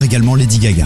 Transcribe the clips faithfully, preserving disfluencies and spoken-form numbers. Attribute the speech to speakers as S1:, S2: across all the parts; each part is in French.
S1: également Lady Gaga.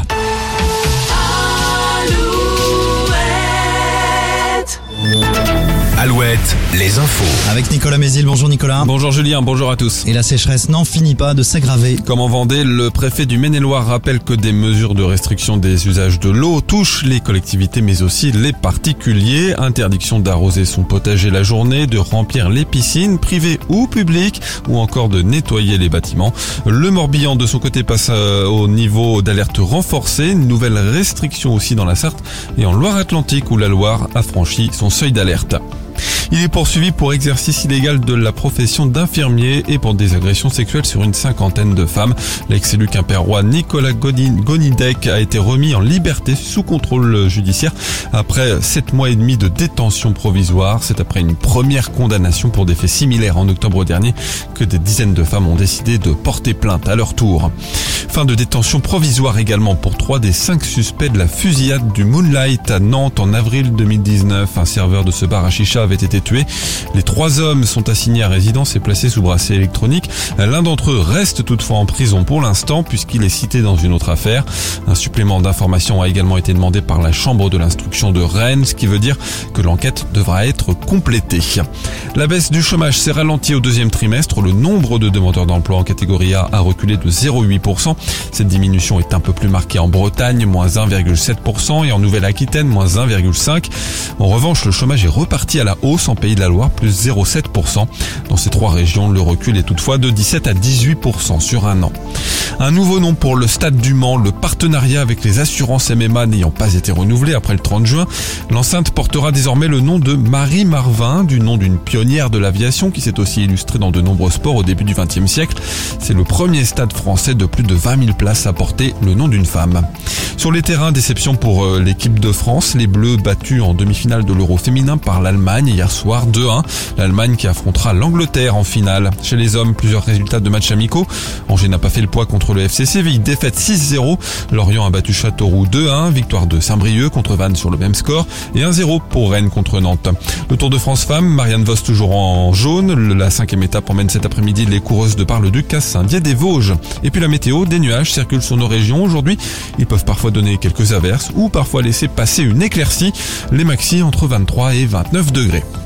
S2: Alouette, les infos.
S1: Avec Nicolas Mézil, bonjour Nicolas.
S3: Bonjour Julien, bonjour à tous.
S1: Et la sécheresse n'en finit pas de s'aggraver.
S3: Comme en Vendée, le préfet du Maine-et-Loire rappelle que des mesures de restriction des usages de l'eau touchent les collectivités mais aussi les particuliers. Interdiction d'arroser son potager la journée, de remplir les piscines, privées ou publiques, ou encore de nettoyer les bâtiments. Le Morbihan de son côté passe au niveau d'alerte renforcée. Une nouvelle restriction aussi dans la Sarthe et en Loire-Atlantique où la Loire a franchi son seuil d'alerte. Il est poursuivi pour exercice illégal de la profession d'infirmier et pour des agressions sexuelles sur une cinquantaine de femmes. L'ex-élu quimpérois Nicolas Gonidec a été remis en liberté sous contrôle judiciaire après sept mois et demi de détention provisoire. C'est après une première condamnation pour des faits similaires en octobre dernier que des dizaines de femmes ont décidé de porter plainte à leur tour. Fin de détention provisoire également pour trois des cinq suspects de la fusillade du Moonlight à Nantes en avril deux mille dix-neuf. Un serveur de ce bar à chicha avait été tué. Les trois hommes sont assignés à résidence et placés sous bracelet électronique. L'un d'entre eux reste toutefois en prison pour l'instant puisqu'il est cité dans une autre affaire. Un supplément d'information a également été demandé par la chambre de l'instruction de Rennes, ce qui veut dire que l'enquête devra être complétée. La baisse du chômage s'est ralentie au deuxième trimestre. Le nombre de demandeurs d'emploi en catégorie A a reculé de zéro virgule huit pour cent. Cette diminution est un peu plus marquée en Bretagne, moins un virgule sept pour cent, et en Nouvelle-Aquitaine, moins un virgule cinq pour cent. En revanche, le chômage est reparti à la hausse en Pays de la Loire, plus zéro virgule sept pour cent. Dans ces trois régions, le recul est toutefois de dix-sept à dix-huit pour cent sur un an. Un nouveau nom pour le Stade du Mans, le partenariat avec les assurances M M A n'ayant pas été renouvelé après le trente juin. L'enceinte portera désormais le nom de Marie Marvin, du nom d'une pionnière de l'aviation qui s'est aussi illustrée dans de nombreux sports au début du vingtième siècle. C'est le premier stade français de plus de vingt mille places à porter le nom d'une femme. Sur les terrains, déception pour l'équipe de France. Les Bleus battus en demi-finale de l'Euro féminin par l'Allemagne hier soir deux à un. L'Allemagne qui affrontera l'Angleterre en finale. Chez les hommes, plusieurs résultats de matchs amicaux. Angers n'a pas fait le poids contre le F C Séville. Défaite six zéro. Lorient a battu Châteauroux deux à un. Victoire de Saint-Brieuc contre Vannes sur le même score. Et un zéro pour Rennes contre Nantes. Le Tour de France femmes, Marianne Vos toujours en jaune. La cinquième étape emmène cet après-midi les coureuses de Bar-le-Duc à Saint-Dié-des-Vosges. Et puis la météo, des nuages circulent sur nos régions aujourd'hui. Ils peuvent parfois donner quelques averses ou parfois laisser passer une éclaircie. Les maxi entre vingt-trois et vingt-neuf degrés.